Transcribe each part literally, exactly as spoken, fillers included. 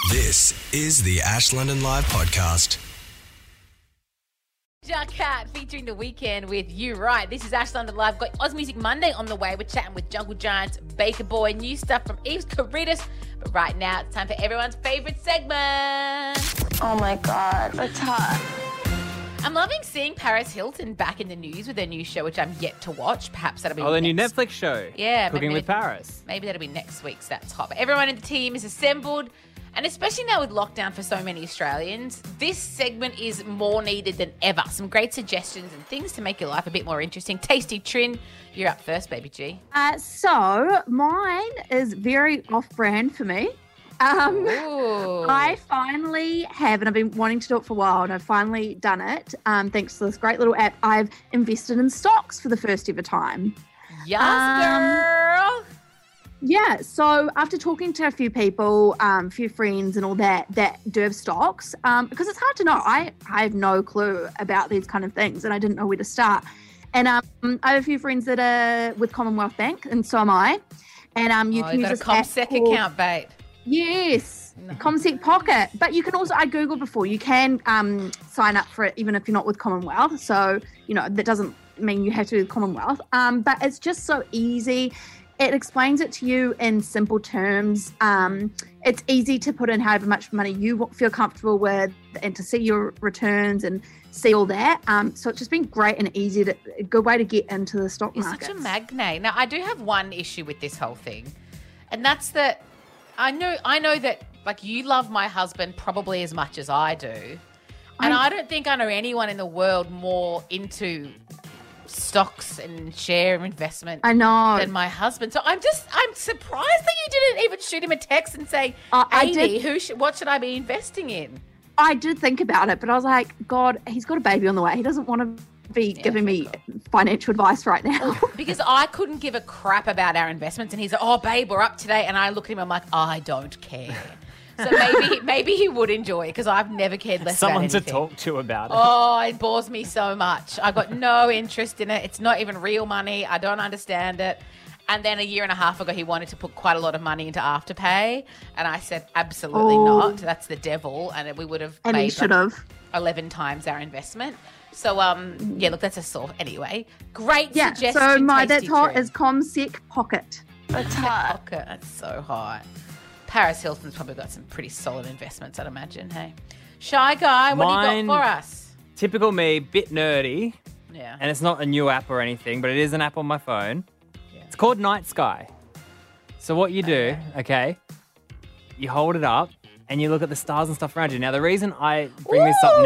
This is the Ash London Live podcast. Cat featuring The Weeknd with You Right. This is Ash London Live. Got Oz Music Monday on the way. We're chatting with Jungle Giants, Baker Boy, new stuff from Eves Caritas. But right now, it's time for everyone's favourite segment. Oh my God, it's hot. I'm loving seeing Paris Hilton back in the news with her new show, which I'm yet to watch. Perhaps that'll be Oh, the new next. Netflix show. Yeah. Cooking maybe with that- Paris. Maybe that'll be next week's That's Hot. But everyone in the team is assembled. And especially now with lockdown for so many Australians, this segment is more needed than ever. Some great suggestions and things to make your life a bit more interesting. Tasty Trin, you're up first, baby G. Uh, so mine is very off-brand for me. Um, Ooh. I finally have, and I've been wanting to do it for a while, and I've finally done it. Um, thanks to this great little app, I've invested in stocks for the first ever time. Yes, Um, girl. Yeah, so after talking to a few people, um, a few friends and all that, that do have stocks, um, because it's hard to know. I, I have no clue about these kind of things, and I didn't know where to start. And um, I have a few friends that are with Commonwealth Bank, and so am I. And um, you oh, can you use got a this app ComSec called- account, babe. Yes, ComSec Pocket. But you can also, I Googled before, you can um, sign up for it even if you're not with Commonwealth. So, you know, that doesn't mean you have to be with Commonwealth. Um, but it's just so easy. It explains it to you in simple terms. Um, it's easy to put in however much money you feel comfortable with and to see your returns and see all that. Um, so it's just been great and easy, to, a good way to get into the stock You're market. such a magnate. Now, I do have one issue with this whole thing, and that's that I know I know that, like, you love my husband probably as much as I do, and I, I don't think I know anyone in the world more into stocks and share investment I know. than my husband. So I'm just, I'm surprised that you didn't even shoot him a text and say, Uh, I Amy, did- who should, what should I be investing in? I did think about it, but I was like, God, he's got a baby on the way. He doesn't want to be Yeah, giving for me sure. financial advice right now. Because I couldn't give a crap about our investments, and he's like, oh, babe, we're up today. And I look at him, I'm like, I don't care. So maybe maybe he would enjoy it, because I've never cared less Someone about to anything. talk to about it. Oh, it bores me so much. I got no interest in it. It's not even real money. I don't understand it. And then a year and a half ago, he wanted to put quite a lot of money into Afterpay. And I said, absolutely Oh. not. That's the devil. And we would have And he made should like have. eleven times our investment. So, um, yeah, look, that's a sort. Anyway, great Yeah, suggestion, so my Tasty that's hot Trin. is ComSec Pocket. It's hot. Pocket. That's so hot. Paris Hilton's probably got some pretty solid investments, I'd imagine. Hey, Shy Guy, what do you Mine- got for us? Typical me, bit nerdy, Yeah. and it's not a new app or anything, but it is an app on my phone. Yeah. It's called Night Sky. So what you do, okay, you hold it up and you look at the stars and stuff around you. Now, the reason I bring this up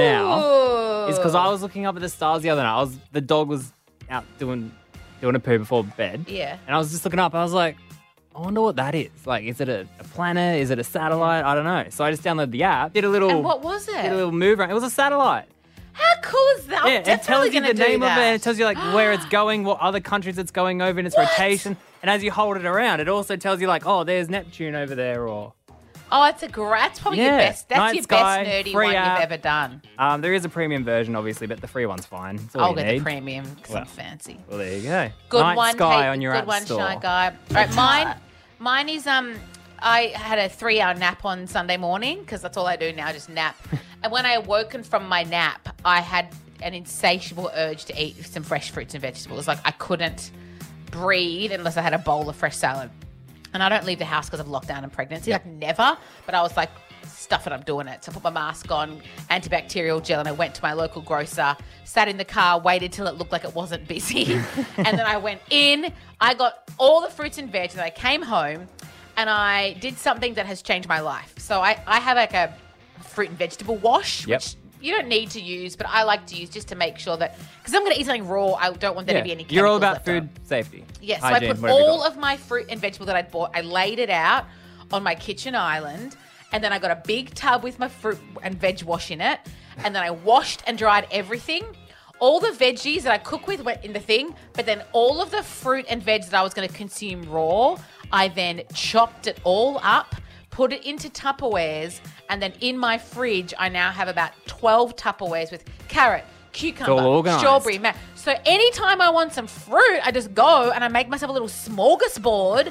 now is because I was looking up at the stars the other night. I was the dog was out doing doing a poo before bed, Yeah. and I was just looking up. I was like, I wonder what that is. Like, is it a, a planet? Is it a satellite? I don't know. So I just downloaded the app, did a little, And what was did a it? little move around. It was a satellite. How cool is that? I'm yeah, it tells definitely you the gonna do name of that. it. It tells you like where it's going, what other countries it's going over in its What? rotation. And as you hold it around, it also tells you like, oh, there's Neptune over there, or Oh, it's a great. That's probably your Yeah. best. That's Night your Sky, best nerdy free one app. you've ever done. um, there is a premium version, obviously, but the free one's fine. That's all I'll you get need. the premium because Well. I'm fancy. Well, there you go. Good Night one, Sky Kate. on your Good app one, store. Shy Guy. All right, mine. Mine is um. I had a three-hour nap on Sunday morning because that's all I do now, just nap. And when I awoken from my nap, I had an insatiable urge to eat some fresh fruits and vegetables. Like, I couldn't breathe unless I had a bowl of fresh salad. And I don't leave the house because of lockdown and pregnancy, like never. But I was like, stuff it, I'm doing it. So I put my mask on, antibacterial gel, and I went to my local grocer, sat in the car, waited till it looked like it wasn't busy. And then I went in, I got all the fruits and veg, and I came home and I did something that has changed my life. So I, I have like a fruit and vegetable wash, Yep. which you don't need to use, but I like to use just to make sure that, because I'm going to eat something raw, I don't want there Yeah. to be any chemicals You're all about left food on. safety. Yeah, so hygiene, I put whatever you all got. of my fruit and vegetable that I'd bought, I laid it out on my kitchen island, and then I got a big tub with my fruit and veg wash in it, and then I washed and dried everything. All the veggies that I cook with went in the thing, but then all of the fruit and veg that I was going to consume raw, I then chopped it all up, put it into Tupperwares, and then in my fridge, I now have about twelve Tupperwares with carrot, cucumber, all organised. strawberry, ma- so anytime I want some fruit, I just go and I make myself a little smorgasbord,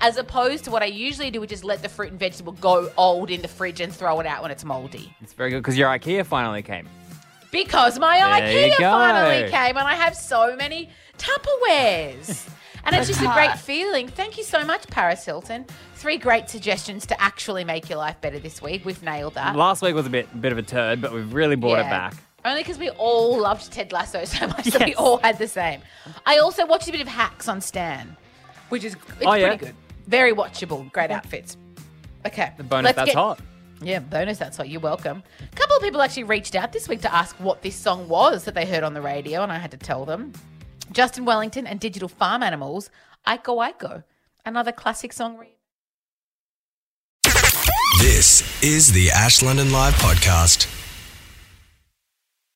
as opposed to what I usually do, which is let the fruit and vegetable go old in the fridge and throw it out when it's moldy. It's very good because your IKEA finally came. Because my There you IKEA go. finally came and I have so many Tupperwares. And it's just a great feeling. Thank you so much, Paris Hilton. Three great suggestions to actually make your life better this week. We've nailed that. Last week was a bit bit of a turd, but we've really brought it Yeah. back. Only because we all loved Ted Lasso so much that we Yes. all had the same. I also watched a bit of Hacks on Stan, which is it's Oh, yeah? pretty good. Very watchable. Great outfits. Okay. The bonus let's that's get- hot. Yeah, bonus, that's what. You're welcome. A couple of people actually reached out this week to ask what this song was that they heard on the radio, and I had to tell them. Justin Wellington and Digital Farm Animals, Aiko Aiko, another classic song. Re- This is the Ash London Live podcast.